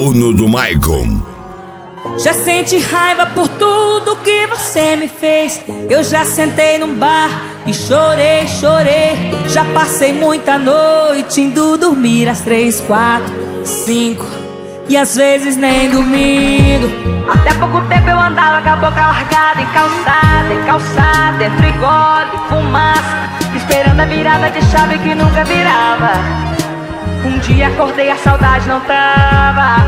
turno do Maicon. Já senti raiva por tudo que você me fez. Eu já sentei num bar e chorei, chorei. Já passei muita noite indo dormir às 3, 4, 5 e às vezes nem dormindo. Até pouco tempo eu andava com a boca largada, em calçada, entre gole e fumaça, esperando a virada de chave que nunca virava. Um dia acordei, a saudade não tava.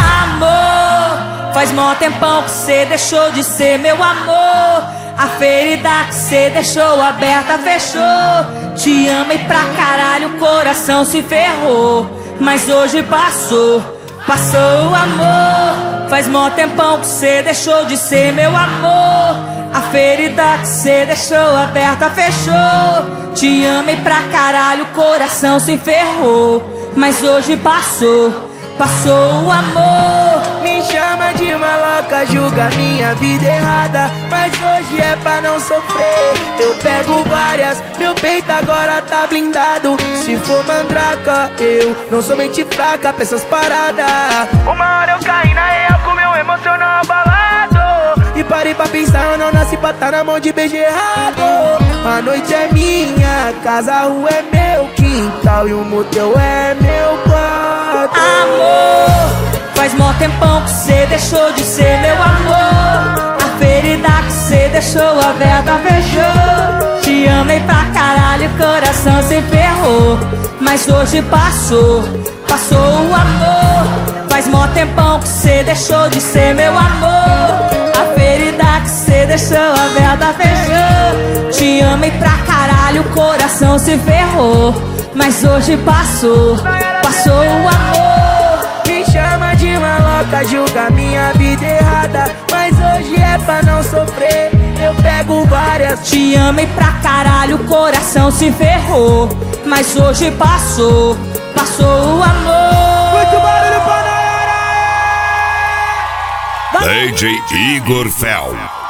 Amor, faz mó tempão que cê deixou de ser meu amor. A ferida que cê deixou aberta fechou. Te amei pra caralho, o coração se ferrou. Mas hoje passou, passou o amor. Faz mó tempão que cê deixou de ser meu amor. A ferida que cê deixou aberta fechou. Te amei pra caralho, o coração se ferrou. Mas hoje passou, passou o amor. Me chama de maloca, julga minha vida errada, mas hoje é pra não sofrer. Eu pego várias, meu peito agora tá blindado. Se for mandraca, eu não sou mente fraca pra essas paradas. Uma hora eu caí na real com meu emocional abalado. E parei pra pensar, eu não nasci pra tá na mão de beijo errado. A noite é minha, casa, a rua é meu quintal e o motel é meu quarto. Amor, faz mó tempão que cê deixou de ser meu amor. A ferida que cê deixou aberta fechou. Te amei pra caralho, o coração se ferrou. Mas hoje passou, passou o amor. Faz mó tempão que cê deixou de ser meu amor. A ferida que cê deixou aberta fechou. Te amei pra caralho, o coração se ferrou. Mas hoje passou, passou o amor. Me chama de maloca, julga minha vida errada, mas hoje é pra não sofrer. Eu pego várias. Te amei pra caralho, o coração se ferrou. Mas hoje passou, passou o amor. Muito barulho pra DJ Igor Fel.